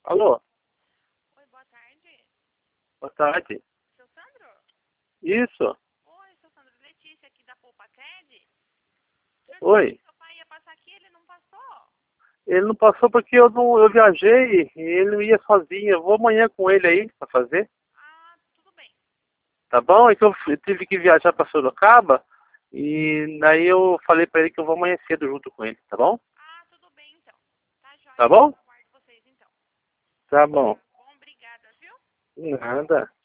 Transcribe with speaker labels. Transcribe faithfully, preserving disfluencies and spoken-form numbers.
Speaker 1: Alô,
Speaker 2: Oi, boa tarde.
Speaker 1: boa tarde.
Speaker 2: Seu Sandro?
Speaker 1: Isso,
Speaker 2: Oi, seu Sandro. Letícia aqui da Poupa Cred. O senhor disse
Speaker 1: oi.
Speaker 2: que seu pai ia passar aqui, ele não passou?
Speaker 1: Ele não passou porque eu não, eu viajei e ele não ia sozinho. Eu vou amanhã com ele aí pra fazer,
Speaker 2: Ah, tudo bem.
Speaker 1: tá bom? É que eu f- tive que viajar pra Sorocaba e daí eu falei pra ele que eu vou amanhã cedo junto com ele, tá bom?
Speaker 2: Ah, tudo bem então. Tá
Speaker 1: Tá
Speaker 2: joia.
Speaker 1: bom?
Speaker 2: Eu aguardo vocês então.
Speaker 1: Tá bom.
Speaker 2: Bom, obrigada, viu?
Speaker 1: Nada.